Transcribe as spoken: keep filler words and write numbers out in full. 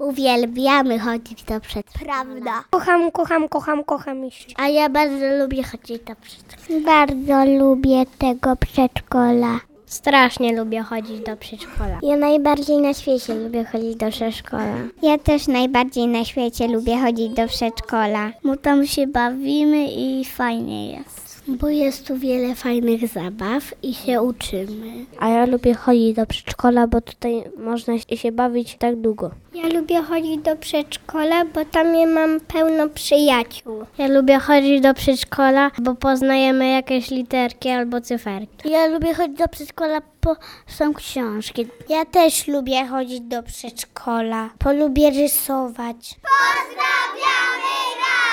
Uwielbiamy chodzić do przedszkola. Prawda. Kocham, kocham, kocham, kocham iść. A ja bardzo lubię chodzić do przedszkola. Bardzo lubię tego przedszkola. Strasznie lubię chodzić do przedszkola. Ja najbardziej na świecie lubię chodzić do przedszkola. Ja też najbardziej na świecie lubię chodzić do przedszkola. Bo tam się bawimy i fajnie jest. Bo jest tu wiele fajnych zabaw i się uczymy. A ja lubię chodzić do przedszkola, bo tutaj można się bawić tak długo. Ja lubię chodzić do przedszkola, bo tam ja mam pełno przyjaciół. Ja lubię chodzić do przedszkola, bo poznajemy jakieś literki albo cyferki. Ja lubię chodzić do przedszkola, bo są książki. Ja też lubię chodzić do przedszkola, bo lubię rysować. Pozdrawiamy